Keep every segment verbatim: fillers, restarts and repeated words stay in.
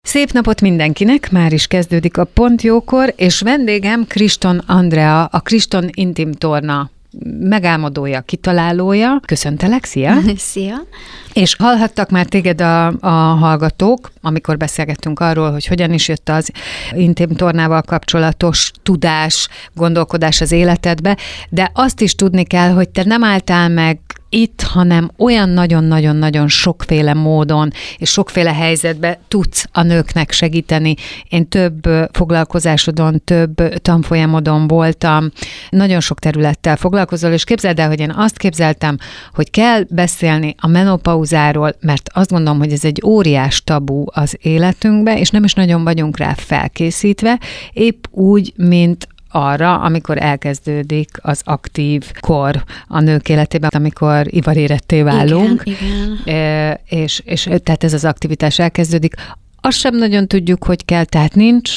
Szép napot mindenkinek, már is kezdődik a Pont Jókor, és vendégem Kriston Andrea, a Kriston Intim Torna megálmodója, kitalálója. Köszöntelek, szia! Szia! És hallhattak már téged a, a hallgatók, amikor beszélgettünk arról, hogy hogyan is jött az intim tornával kapcsolatos tudás, gondolkodás az életedbe, de azt is tudni kell, hogy te nem álltál meg itt, hanem olyan nagyon-nagyon-nagyon sokféle módon és sokféle helyzetben tudsz a nőknek segíteni. Én több foglalkozásodon, több tanfolyamodon voltam, nagyon sok területtel foglalkozol, és képzeld el, hogy én azt képzeltem, hogy kell beszélni a menopauzáról, mert azt gondolom, hogy ez egy óriás tabu az életünkben, és nem is nagyon vagyunk rá felkészítve, épp úgy, mint arra, amikor elkezdődik az aktív kor a nők életében, amikor ivaréretté válunk. Igen, igen. E, és, és tehát ez az aktivitás elkezdődik. Azt sem nagyon tudjuk, hogy kell, tehát nincs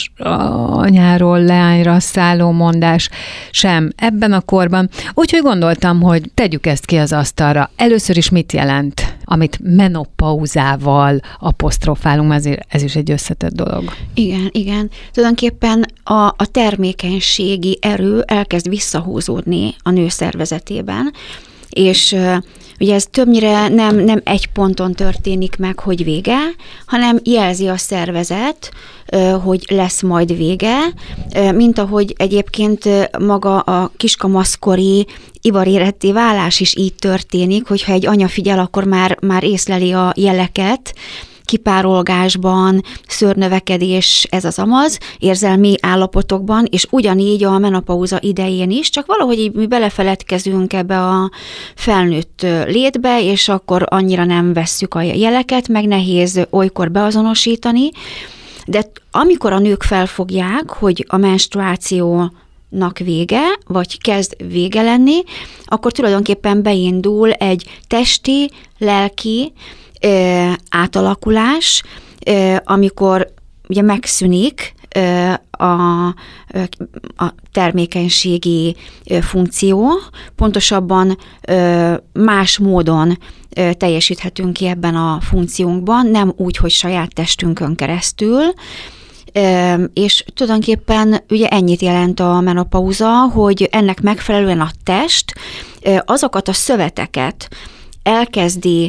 anyáról leányra szálló mondás sem ebben a korban. Úgyhogy gondoltam, hogy tegyük ezt ki az asztalra. Először is mit jelent, amit menopauzával apostrofálunk, ez, ez is egy összetett dolog. Igen, igen. Tulajdonképpen a, a termékenységi erő elkezd visszahúzódni a nő szervezetében, és ugye ez többnyire nem, nem egy ponton történik meg, hogy vége, hanem jelzi a szervezet, hogy lesz majd vége, mint ahogy egyébként maga a kiskamaszkori ivaréretté válás is így történik, hogyha egy anya figyel, akkor már, már észleli a jeleket, kipárolgásban, szőrnövekedés, ez az amaz, érzelmi állapotokban, és ugyanígy a menopauza idején is, csak valahogy így mi belefeledkezünk ebbe a felnőtt létbe, és akkor annyira nem vesszük a jeleket, meg nehéz olykor beazonosítani, de amikor a nők felfogják, hogy a menstruációnak vége, vagy kezd vége lenni, akkor tulajdonképpen beindul egy testi, lelki ö, átalakulás, ö, amikor ugye megszűnik ö, a, a termékenységi ö, funkció, pontosabban ö, más módon ö, teljesíthetünk ki ebben a funkciónkban, nem úgy, hogy saját testünkön keresztül, és tulajdonképpen ugye ennyit jelent a menopauza, hogy ennek megfelelően a test azokat a szöveteket elkezdi,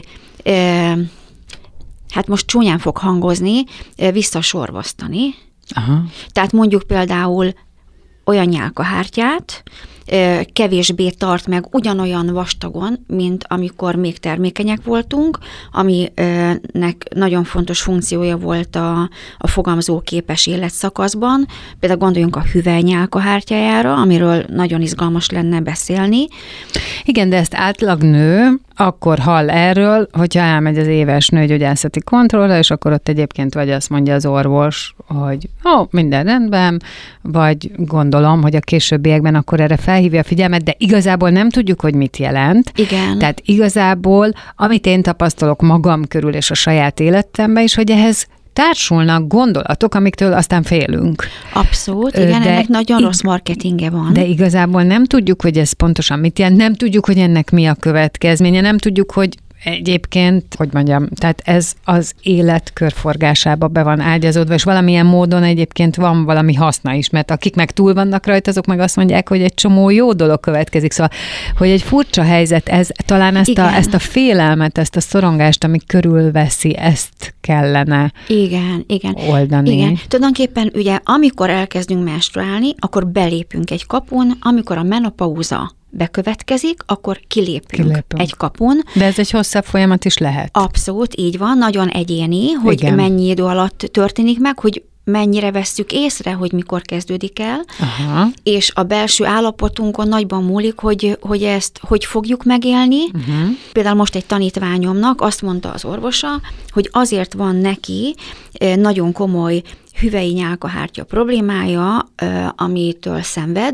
hát most csúnyán fog hangozni, visszasorvasztani. Aha. Tehát mondjuk például olyan nyálkahártyát, kevésbé tart meg ugyanolyan vastagon, mint amikor még termékenyek voltunk, aminek nagyon fontos funkciója volt a, a fogamzóképes életszakaszban. Például gondoljunk a hüvelynyálkahártyájára, amiről nagyon izgalmas lenne beszélni. Igen, de ezt átlag nő akkor hall erről, hogyha elmegy az éves nőgyógyászati kontrollra, és akkor ott egyébként vagy azt mondja az orvos, hogy ó, minden rendben, vagy gondolom, hogy a későbbiekben akkor erre felhívja a figyelmet, de igazából nem tudjuk, hogy mit jelent. Igen. Tehát igazából, amit én tapasztalok magam körül és a saját életemben is, hogy ehhez társulnak gondolatok, amiktől aztán félünk. Abszolút, igen, de ennek nagyon ig- rossz marketingje van. De igazából nem tudjuk, hogy ez pontosan mit jelent, nem tudjuk, hogy ennek mi a következménye, nem tudjuk, hogy egyébként, hogy mondjam, tehát ez az élet körforgásába be van ágyazódva, és valamilyen módon egyébként van valami haszna is, mert akik meg túl vannak rajta, azok meg azt mondják, hogy egy csomó jó dolog következik. Szóval, hogy egy furcsa helyzet, ez talán ezt, a, ezt a félelmet, ezt a szorongást, ami körülveszi, ezt kellene igen, igen. oldani. Igen. Tulajdonképpen ugye, amikor elkezdünk menstruálni, akkor belépünk egy kapun, amikor a menopauza bekövetkezik, akkor kilépünk, kilépünk egy kapun. De ez egy hosszabb folyamat is lehet. Abszolút, így van, nagyon egyéni, hogy igen. Mennyi idő alatt történik meg, hogy mennyire vesszük észre, hogy mikor kezdődik el, aha. És a belső állapotunkon nagyban múlik, hogy, hogy ezt hogy fogjuk megélni. Uh-huh. Például most egy tanítványomnak azt mondta az orvosa, hogy azért van neki nagyon komoly hüvelyi nyálkahártya problémája, amitől szenved,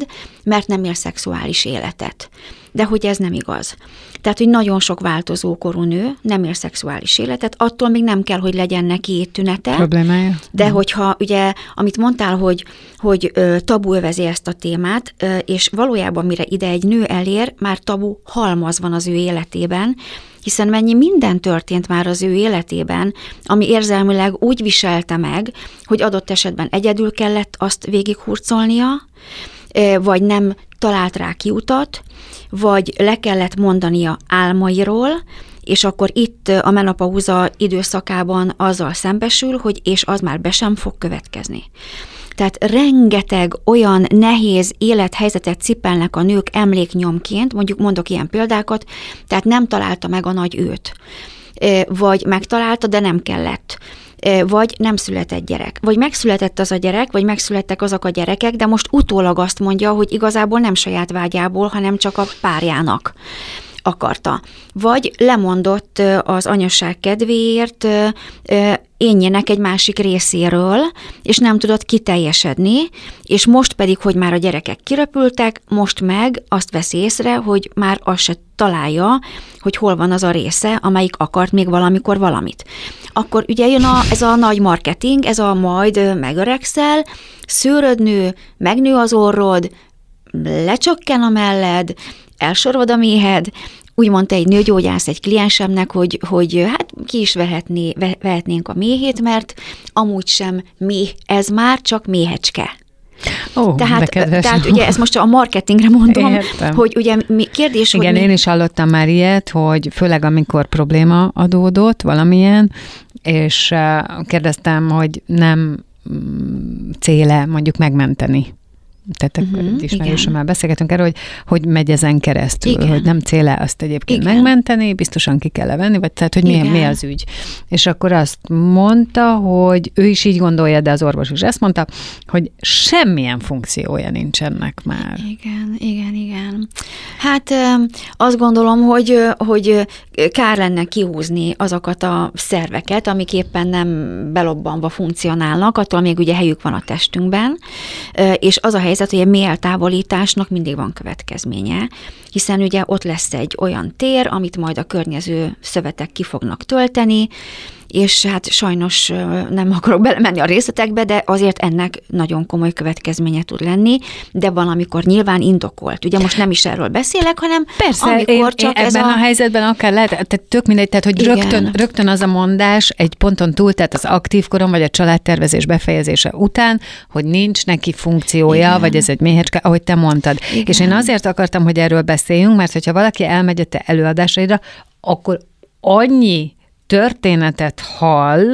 mert nem él szexuális életet. De hogy ez nem igaz. Tehát, hogy nagyon sok változókorú nő nem él szexuális életet, attól még nem kell, hogy legyen neki tünete. Problémája. De mm. hogyha ugye, amit mondtál, hogy, hogy ö, tabu övezi ezt a témát, ö, és valójában mire ide egy nő elér, már tabu halmaz van az ő életében, hiszen mennyi minden történt már az ő életében, ami érzelmileg úgy viselte meg, hogy adott esetben egyedül kellett azt végighurcolnia, vagy nem talált rá kiutat, vagy le kellett mondania álmairól, és akkor itt a menopauza időszakában azzal szembesül, hogy és az már be sem fog következni. Tehát rengeteg olyan nehéz élethelyzetet cipelnek a nők emléknyomként, mondjuk mondok ilyen példákat, tehát nem találta meg a nagy őt, vagy megtalálta, de nem kellett, vagy nem született gyerek, vagy megszületett az a gyerek, vagy megszülettek azok a gyerekek, de most utólag azt mondja, hogy igazából nem saját vágyából, hanem csak a párjának akarta. Vagy lemondott az anyaság kedvéért énjének egy másik részéről, és nem tudott kiteljesedni, és most pedig, hogy már a gyerekek kiröpültek, most meg azt veszi észre, hogy már azt se találja, hogy hol van az a része, amelyik akart még valamikor valamit. Akkor ugye jön a, ez a nagy marketing, ez a majd megöregszel, szőröd nő, megnő az orrod, lecsökken a melled, elsorvad a méhed. Úgy mondta egy nőgyógyász egy kliensemnek, hogy, hogy hát ki is vehetné, vehetnénk a méhét, mert amúgy sem méh, ez már csak méhecske. Ó, tehát, tehát ugye ezt most a marketingre mondom, Értem. hogy ugye mi, kérdés, igen, hogy... én is hallottam már ilyet, hogy főleg amikor probléma adódott valamilyen, és kérdeztem, hogy nem céle mondjuk megmenteni. Tehát uh-huh, ismerősömmel beszélgetünk erről, hogy hogy megy ezen keresztül, igen. hogy nem céle azt egyébként igen. megmenteni, biztosan ki kell venni, vagy tehát, hogy mi, mi az ügy. És akkor azt mondta, hogy ő is így gondolja, de az orvos is ezt mondta, hogy semmilyen funkciója nincsenek már. Igen, igen, igen. Hát azt gondolom, hogy, hogy kár lenne kihúzni azokat a szerveket, amik éppen nem belobbanva funkcionálnak, attól még ugye helyük van a testünkben, és az a helyzet, hogy a méheltávolításnak mindig van következménye, hiszen ugye ott lesz egy olyan tér, amit majd a környező szövetek ki fognak tölteni, és hát sajnos nem akarok belemenni a részletekbe, de azért ennek nagyon komoly következménye tud lenni, de valamikor nyilván indokolt. Ugye most nem is erről beszélek, hanem persze, amikor én, csak én ez ebben a... a helyzetben akár lehet, tehát tök mindegy, tehát hogy rögtön, rögtön az a mondás egy ponton túl, tehát az aktív korom, vagy a családtervezés befejezése után, hogy nincs neki funkciója, igen. vagy ez egy méhecske, ahogy te mondtad. Igen. És én azért akartam, hogy erről beszéljünk, mert hogyha valaki elmegy a te előadásaidra, akkor annyi történetet hall,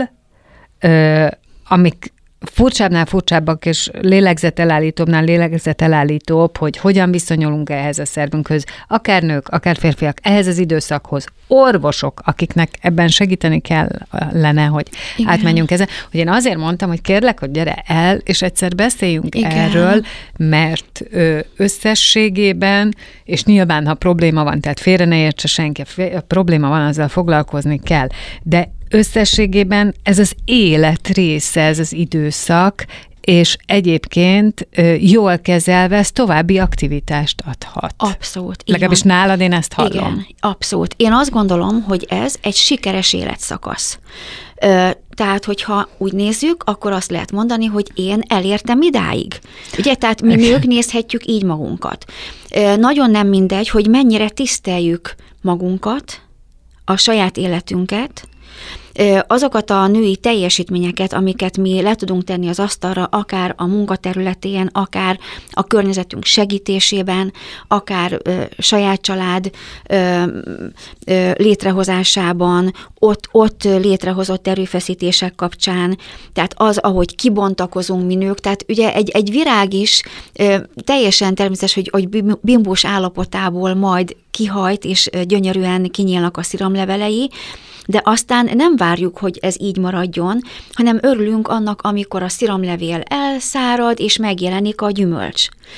ö, amik furcsábbnál furcsábbak, és lélegzetelállítóbbnál lélegzetelállítóbb, hogy hogyan viszonyulunk ehhez a szervünkhöz, akár nők, akár férfiak, ehhez az időszakhoz, orvosok, akiknek ebben segíteni kellene, hogy igen. átmenjünk ezen. Hogy én azért mondtam, hogy kérlek, hogy gyere el, és egyszer beszéljünk igen. erről, mert ö, összességében, és nyilván, ha probléma van, tehát félre ne értse senki, a probléma van, azzal foglalkozni kell, de összességében ez az élet része, ez az időszak, és egyébként jól kezelve ez további aktivitást adhat. Abszolút. Legalábbis nálad én ezt hallom. Igen, abszolút. Én azt gondolom, hogy ez egy sikeres életszakasz. Tehát, hogyha úgy nézzük, akkor azt lehet mondani, hogy én elértem idáig. Ugye, tehát mi nők nézhetjük így magunkat. Nagyon nem mindegy, hogy mennyire tiszteljük magunkat, a saját életünket, azokat a női teljesítményeket, amiket mi le tudunk tenni az asztalra, akár a munkaterületén, akár a környezetünk segítésében, akár ö, saját család ö, ö, létrehozásában, ott, ott létrehozott erőfeszítések kapcsán, tehát az, ahogy kibontakozunk mi nők, tehát ugye egy, egy virág is ö, teljesen természetes, hogy, hogy bimbós állapotából majd kihajt, és gyönyörűen kinyílnak a sziromlevelei, de aztán nem várjuk, hogy ez így maradjon, hanem örülünk annak, amikor a sziromlevél elszárad, és megjelenik a gyümölcs.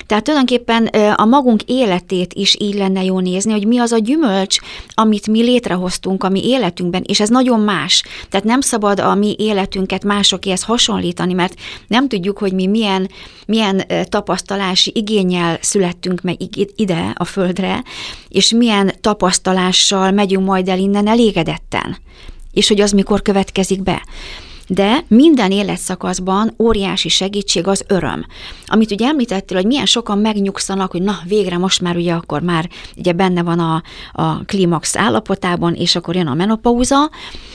Tehát tulajdonképpen a magunk életét is így lenne jó nézni, hogy mi az a gyümölcs, amit mi létrehoztunk a mi életünkben, és ez nagyon más. Tehát nem szabad a mi életünket másokéhez hasonlítani, mert nem tudjuk, hogy mi milyen, milyen tapasztalási igénnyel születtünk meg ide a földre, és milyen tapasztalással megyünk majd el innen elégedetten, és hogy az mikor következik be. De minden életszakaszban óriási segítség az öröm. Amit ugye említettél, hogy milyen sokan megnyugszanak, hogy na végre most már ugye akkor már ugye benne van a, a klímax állapotában, és akkor jön a menopauza,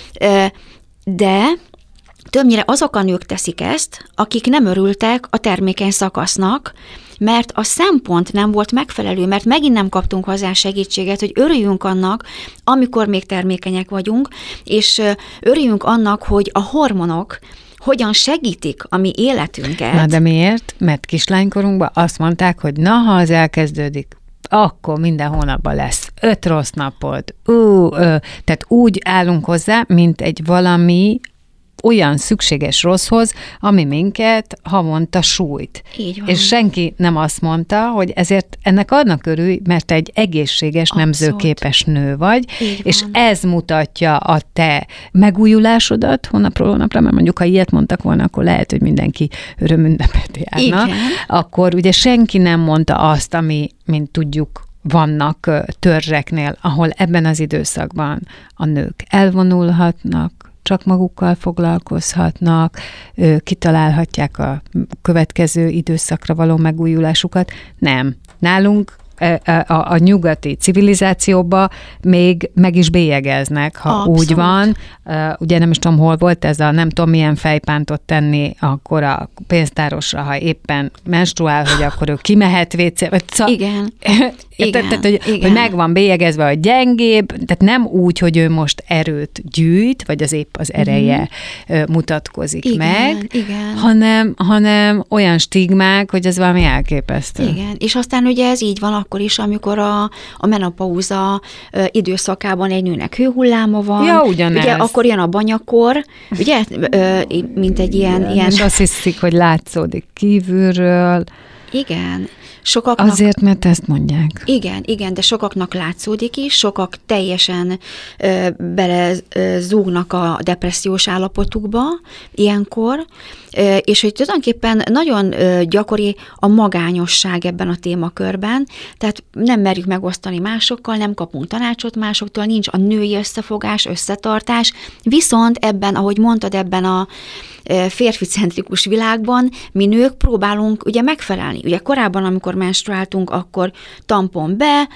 de többnyire azok a nők teszik ezt, akik nem örültek a termékeny szakasznak, mert a szempont nem volt megfelelő, mert megint nem kaptunk hozzá segítséget, hogy örüljünk annak, amikor még termékenyek vagyunk, és örüljünk annak, hogy a hormonok hogyan segítik a mi életünket. Na de miért? Mert kislánykorunkban azt mondták, hogy na, ha az elkezdődik, akkor minden hónapban lesz öt rossz napod. Ú, ö, tehát úgy állunk hozzá, mint egy valami olyan szükséges rosszhoz, ami minket havonta sújt. Így van. És senki nem azt mondta, hogy ezért ennek adnak örülj, mert te egy egészséges, Abszolút. nemzőképes nő vagy, Így és van. ez mutatja a te megújulásodat hónapról hónapra, mert mondjuk, ha ilyet mondtak volna, akkor lehet, hogy mindenki örömünnepet járna. Igen. Akkor ugye senki nem mondta azt, ami, mint tudjuk, vannak törzseknél, ahol ebben az időszakban a nők elvonulhatnak, csak magukkal foglalkozhatnak, kitalálhatják a következő időszakra való megújulásukat. Nem. Nálunk a, a, a nyugati civilizációba még meg is bélyegeznek, ha Abszolút. úgy van. Ugye nem is tudom, hol volt ez a nem tudom milyen fejpántot tenni akkor a pénztárosra, ha éppen menstruál, hogy akkor ő kimehet vécé. Szab... Igen. Igen. Tehát, hogy, Igen. hogy meg van bélyegezve a gyengébb, tehát nem úgy, hogy ő most erőt gyűjt, vagy az épp az ereje mm. mutatkozik igen, meg, igen. Hanem, hanem olyan stigmák, hogy ez valami elképesztő. Igen, és aztán ugye ez így van akkor is, amikor a, a menopauza ö, időszakában egy nőnek hőhulláma van. Ja, ugyanez. Ugye akkor jön a banyakor, ugye, ö, mint egy ilyen... Igen, ilyen... és azt hiszik, hogy látszódik kívülről. Igen. Sokaknak... Azért, mert ezt mondják. Igen, igen, de sokaknak látszódik is, sokak teljesen ö, bele ö, zúgnak a depressziós állapotukba ilyenkor, ö, és hogy tulajdonképpen nagyon ö, gyakori a magányosság ebben a témakörben, tehát nem merjük megosztani másokkal, nem kapunk tanácsot másoktól, nincs a női összefogás, összetartás, viszont ebben, ahogy mondtad, ebben a férficentrikus világban mi nők próbálunk ugye megfelelni. Ugye korábban, amikor menstruáltunk, akkor tampon be,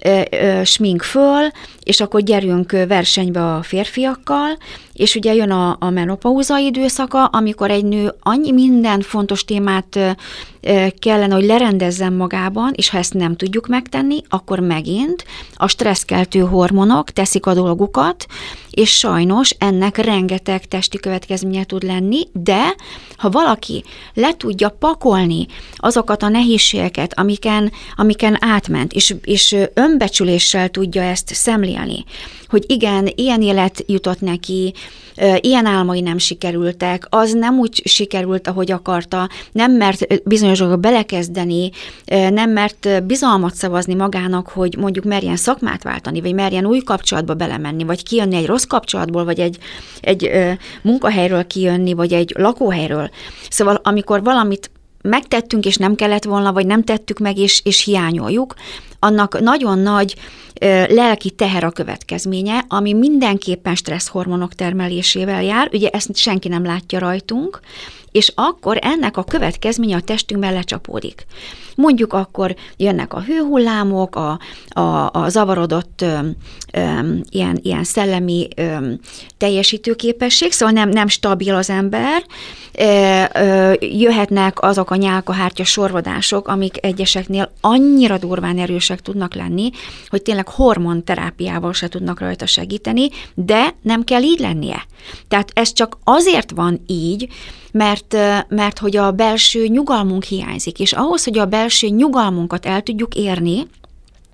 smink föl, és akkor gyerünk versenybe a férfiakkal, és ugye jön a, a menopauza időszaka, amikor egy nő annyi minden fontos témát kellene, hogy lerendezzen magában, és ha ezt nem tudjuk megtenni, akkor megint a stresszkeltő hormonok teszik a dolgukat, és sajnos ennek rengeteg testi következménye tud lenni, de ha valaki le tudja pakolni azokat a nehézségeket, amiken, amiken átment, és, és önbecsüléssel tudja ezt szemlélni, hogy igen, ilyen élet jutott neki, ilyen álmai nem sikerültek, az nem úgy sikerült, ahogy akarta, nem mert bizonyos dolgok belekezdeni, nem mert bizalmat szavazni magának, hogy mondjuk merjen szakmát váltani, vagy merjen új kapcsolatba belemenni, vagy kijönni egy rossz kapcsolatból, vagy egy, egy munkahelyről kijönni, vagy egy lakóhelyről. Szóval amikor valamit megtettünk, és nem kellett volna, vagy nem tettük meg, és, és hiányoljuk, annak nagyon nagy ö, lelki teher a következménye, ami mindenképpen stresszhormonok termelésével jár, ugye ezt senki nem látja rajtunk, és akkor ennek a következménye a testünkben lecsapódik. Mondjuk akkor jönnek a hőhullámok, a, a, a zavarodott ö, ö, ilyen, ilyen szellemi ö, teljesítőképesség, szóval nem, nem stabil az ember, ö, ö, jöhetnek azok a nyálkahártya sorvadások, amik egyeseknél annyira durván erősek tudnak lenni, hogy tényleg hormonterápiával se tudnak rajta segíteni, de nem kell így lennie. Tehát ez csak azért van így, mert, mert hogy a belső nyugalmunk hiányzik, és ahhoz, hogy a belső nyugalmunkat el tudjuk érni,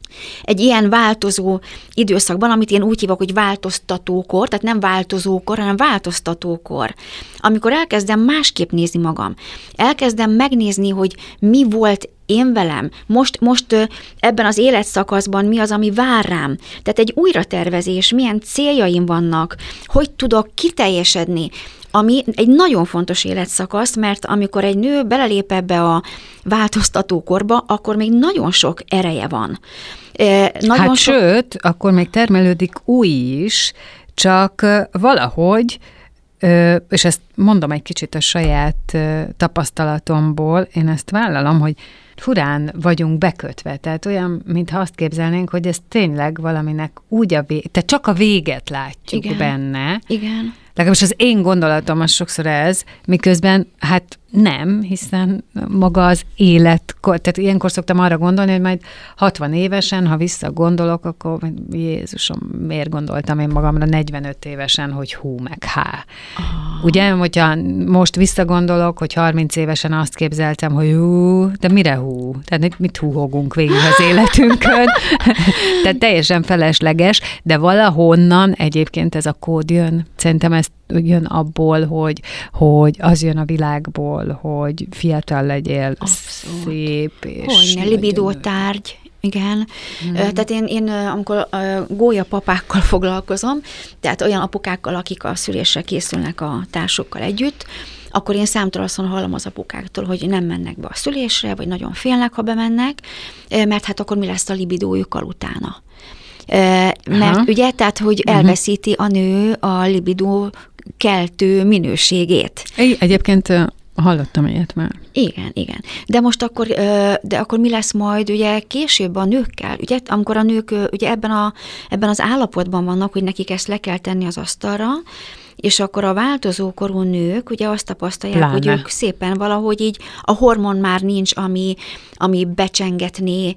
egy ilyen változó időszakban, amit én úgy hívok, hogy változtatókor, tehát nem változókor, hanem változtatókor, amikor elkezdem másképp nézni magam, elkezdem megnézni, hogy mi volt én velem, most, most ebben az életszakaszban mi az, ami vár rám. Tehát egy újratervezés, milyen céljaim vannak, hogy tudok kiteljesedni, ami egy nagyon fontos életszakasz, mert amikor egy nő belelép ebbe a változtatókorba, akkor még nagyon sok ereje van. Nagyon hát sok... sőt, akkor még termelődik új is, csak valahogy, és ezt mondom egy kicsit a saját tapasztalatomból, én ezt vállalom, hogy furán vagyunk bekötve, tehát olyan, mintha azt képzelnénk, hogy ez tényleg valaminek úgy a vége, tehát csak a véget látjuk igen, benne. Igen. Legalábbis az én gondolatom az sokszor ez, miközben hát nem, hiszen maga az élet, tehát ilyenkor szoktam arra gondolni, hogy majd hatvan évesen, ha visszagondolok, akkor Jézusom, miért gondoltam én magamra negyvenöt évesen, hogy hú, meg há. Oh. Ugye, hogyha most visszagondolok, hogy harminc évesen azt képzeltem, hogy hú, de mire hú? Tehát mit húhogunk végig az életünkön? Tehát teljesen felesleges, de valahonnan egyébként ez a kód jön. Szerintem ez jön abból, hogy, hogy az jön a világból, hogy fiatal legyél, abszolút. Szép, és... Hogyne, libidótárgy, igen. Hmm. Tehát én, én amikor gólya papákkal foglalkozom, tehát olyan apukákkal, akik a szülésre készülnek a társukkal együtt, akkor én számtalanszor hallom az apukáktól, hogy nem mennek be a szülésre, vagy nagyon félnek, ha bemennek, mert hát akkor mi lesz a libidójukkal utána. Mert aha. ugye, tehát, hogy elveszíti a nő a libidó keltő minőségét. Egyébként hallottam ilyet már. Igen, igen. De most akkor, de akkor mi lesz majd ugye később a nőkkel? Ugye, amikor a nők ugye ebben, a, ebben az állapotban vannak, hogy nekik ezt le kell tenni az asztalra, és akkor a változókorú nők ugye azt tapasztalják, pláne. Hogy ők szépen valahogy így a hormon már nincs, ami, ami becsengetné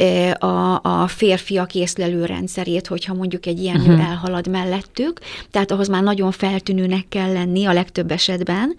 a, a férfiak észlelő rendszerét, hogyha mondjuk egy ilyen uh-huh. nő elhalad mellettük, tehát ahhoz már nagyon feltűnőnek kell lenni a legtöbb esetben,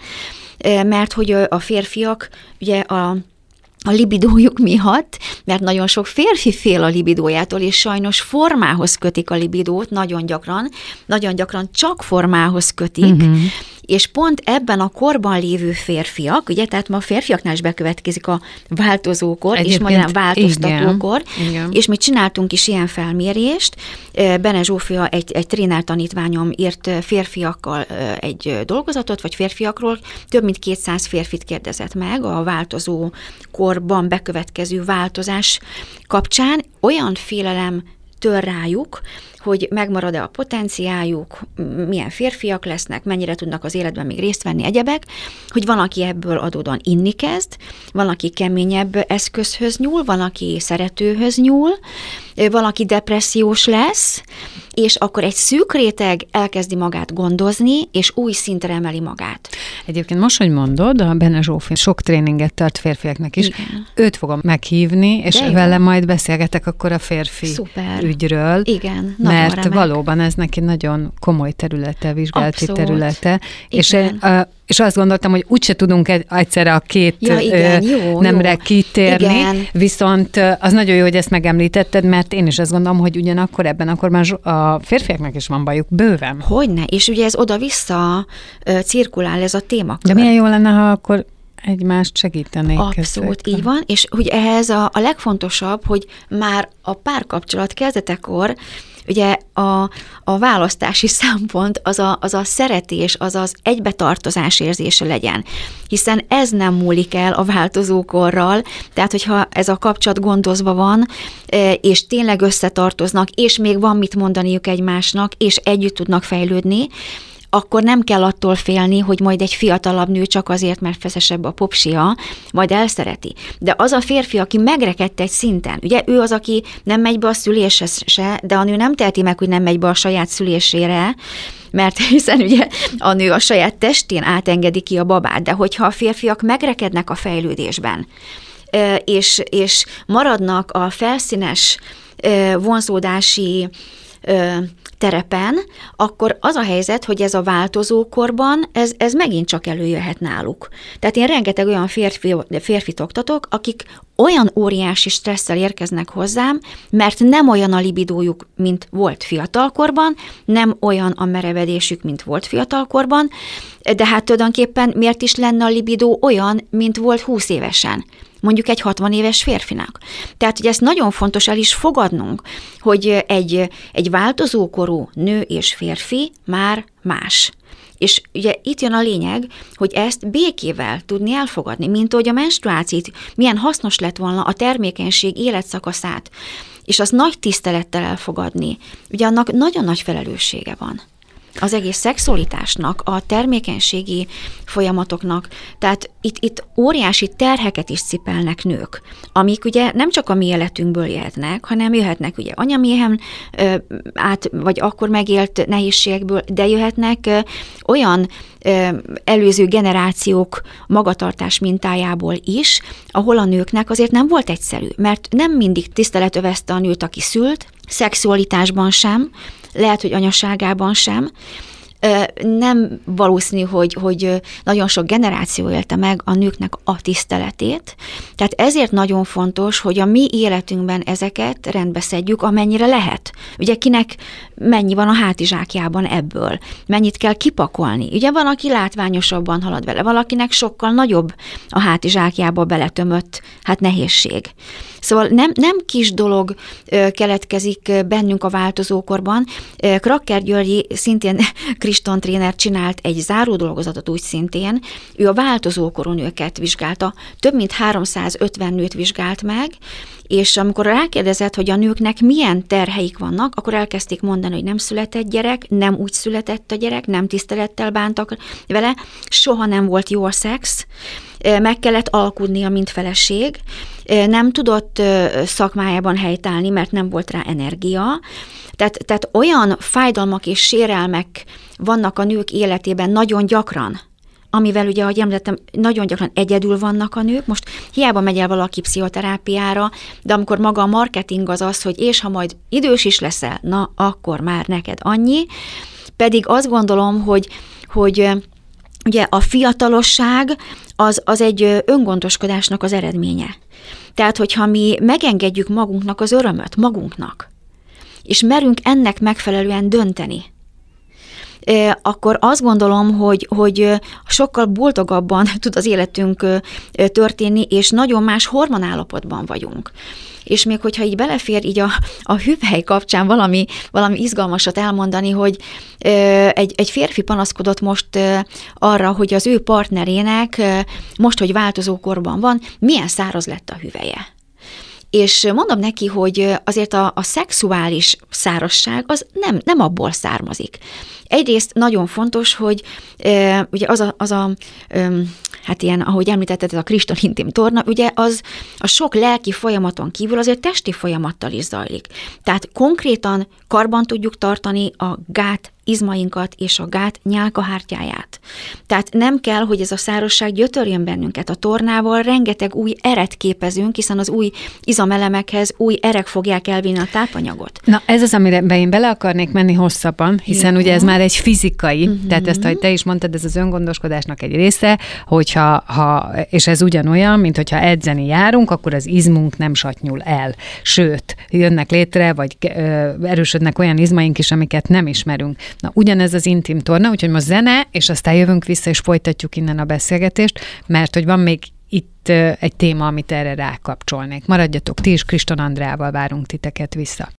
mert hogy a férfiak ugye a a libidójuk miatt, mert nagyon sok férfi fél a libidójától, és sajnos formához kötik a libidót nagyon gyakran, nagyon gyakran csak formához kötik, uh-huh. és pont ebben a korban lévő férfiak, ugye, tehát ma a férfiaknál is bekövetkezik a változókor, egyébként, és majd a változtatókor, igen, igen. és mi csináltunk is ilyen felmérést. Bene Zsófia, egy, egy tréner tanítványom írt férfiakkal egy dolgozatot, vagy férfiakról, több mint kétszáz férfit kérdezett meg a változó korban bekövetkező változás kapcsán. Olyan félelem tör rájuk, hogy megmarad-e a potenciáljuk, milyen férfiak lesznek, mennyire tudnak az életben még részt venni, egyebek, hogy van, aki ebből adódóan inni kezd, van, aki keményebb eszközhöz nyúl, van, aki szeretőhöz nyúl, van, aki depressziós lesz, és akkor egy szűk réteg elkezdi magát gondozni, és új szintre emeli magát. Egyébként most, hogy mondod, a Bene Zsófi sok tréninget tart férfiaknak is. Igen. Őt fogom meghívni, és vele majd beszélgetek akkor a férfi szuper. Ügyről. Igen, mert remek. Valóban ez neki nagyon komoly területe, vizsgálati abszolút. Területe. És, és azt gondoltam, hogy úgyse tudunk egyszerre a két ja, igen, jó, nemre jó. kitérni, igen. viszont az nagyon jó, hogy ezt megemlítetted, mert én is azt gondolom, hogy ugyanakkor ebben akkor már a férfiaknak is van bajuk, bőven. Hogyne, és ugye ez oda-vissza cirkulál ez a témakör. De milyen jó lenne, ha akkor egymást segítenék. Abszolút, ezekben. Így van, és hogy ehhez a, a legfontosabb, hogy már a párkapcsolat kezdetekor ugye a, a választási szempont az a, az a szeretés, az az egybetartozás érzése legyen. Hiszen ez nem múlik el a változókorral, tehát hogyha ez a kapcsolat gondozva van, és tényleg összetartoznak, és még van mit mondaniuk egymásnak, és együtt tudnak fejlődni, akkor nem kell attól félni, hogy majd egy fiatalabb nő csak azért, mert feszesebb a popsia, majd elszereti. De az a férfi, aki megrekedt egy szinten, ugye ő az, aki nem megy be a szülésre se, de a nő nem teheti meg, hogy nem megy be a saját szülésére, mert hiszen ugye a nő a saját testén átengedi ki a babát, de hogyha a férfiak megrekednek a fejlődésben, és, és maradnak a felszínes vonzódási terepen, akkor az a helyzet, hogy ez a változókorban, ez, ez megint csak előjöhet náluk. Tehát én rengeteg olyan férfi, férfit oktatok, akik olyan óriási stresszel érkeznek hozzám, mert nem olyan a libidójuk, mint volt fiatalkorban, nem olyan a merevedésük, mint volt fiatalkorban, de hát tulajdonképpen miért is lenne a libidó olyan, mint volt húsz évesen? Mondjuk egy hatvan éves férfinak. Tehát, hogy ezt nagyon fontos el is fogadnunk, hogy egy, egy változókorú nő és férfi már más. És ugye itt jön a lényeg, hogy ezt békével tudni elfogadni, mint ahogy a menstruációt, milyen hasznos lett volna a termékenység életszakaszát, és azt nagy tisztelettel elfogadni. Ugye annak nagyon nagy felelőssége van. Az egész szexualitásnak, a termékenységi folyamatoknak, tehát itt, itt óriási terheket is cipelnek nők, amik ugye nem csak a mi életünkből jöhetnek, hanem jöhetnek ugye anyaméhen ö, át, vagy akkor megélt nehézségekből, de jöhetnek ö, olyan ö, előző generációk magatartás mintájából is, ahol a nőknek azért nem volt egyszerű, mert nem mindig tisztelet övezte a nőt, aki szült, szexualitásban sem, lehet, hogy anyaságában sem. Nem valószínű, hogy, hogy nagyon sok generáció élte meg a nőknek a tiszteletét. Tehát ezért nagyon fontos, hogy a mi életünkben ezeket rendbe szedjük, amennyire lehet. Ugye kinek mennyi van a hátizsákjában ebből? Mennyit kell kipakolni? Ugye van, aki látványosabban halad vele, valakinek sokkal nagyobb a hátizsákjába beletömött hát nehézség. Szóval nem, nem kis dolog keletkezik bennünk a változókorban. Krakker Györgyi, szintén Kriston tréner csinált egy záró dolgozatot úgy szintén, ő a változókorú nőket vizsgálta, több mint háromszázötven nőt vizsgált meg, és amikor rákérdezett, hogy a nőknek milyen terheik vannak, akkor elkezdték mondani, hogy nem született gyerek, nem úgy született a gyerek, nem tisztelettel bántak vele, soha nem volt jó a szex, meg kellett alkudnia, mint feleség, nem tudott szakmájában helytállni, mert nem volt rá energia. Tehát, tehát olyan fájdalmak és sérelmek vannak a nők életében nagyon gyakran, amivel ugye, ahogy említettem, nagyon gyakran egyedül vannak a nők. Most hiába megy el valaki pszichoterápiára, de amikor maga a marketing az az, hogy és ha majd idős is leszel, na akkor már neked annyi. Pedig azt gondolom, hogy, hogy ugye a fiatalosság az, az egy öngondoskodásnak az eredménye. Tehát, hogyha mi megengedjük magunknak az örömöt, magunknak, és merünk ennek megfelelően dönteni, akkor azt gondolom, hogy, hogy sokkal boldogabban tud az életünk történni, és nagyon más hormonállapotban vagyunk. És még hogyha így belefér így a, a hüvely kapcsán valami, valami izgalmasat elmondani, hogy egy, egy férfi panaszkodott most arra, hogy az ő partnerének most, hogy változókorban van, milyen száraz lett a hüvelye. És mondom neki, hogy azért a, a szexuális szárazság az nem, nem abból származik. Egyrészt nagyon fontos, hogy e, ugye az a, az a e, hát ilyen, ahogy említetted, ez a Kriston intim torna, ugye az a sok lelki folyamaton kívül azért testi folyamattal is zajlik. Tehát konkrétan karban tudjuk tartani a gát izmainkat és a gát nyálkahártyáját. Tehát nem kell, hogy ez a szárazság gyötörjön bennünket. A tornával rengeteg új eret képezünk, hiszen az új izamelemekhez új erek fogják elvinni a tápanyagot. Na ez az, amire én bele akarnék menni hosszabban, hiszen ja. ugye ez már egy fizikai, uh-huh. tehát ezt, ahogy te is mondtad, ez az öngondoskodásnak egy része, hogyha, ha, és ez ugyanolyan, mint hogyha edzeni járunk, akkor az izmunk nem satnyul el. Sőt, jönnek létre, vagy ö, erősödnek olyan izmaink is, amiket nem ismerünk. Na, ugyanez az intim torna, úgyhogy most zene, és aztán jövünk vissza, és folytatjuk innen a beszélgetést, mert hogy van még itt egy téma, amit erre rákapcsolnék. Maradjatok ti is, Kriston Andreával várunk titeket vissza.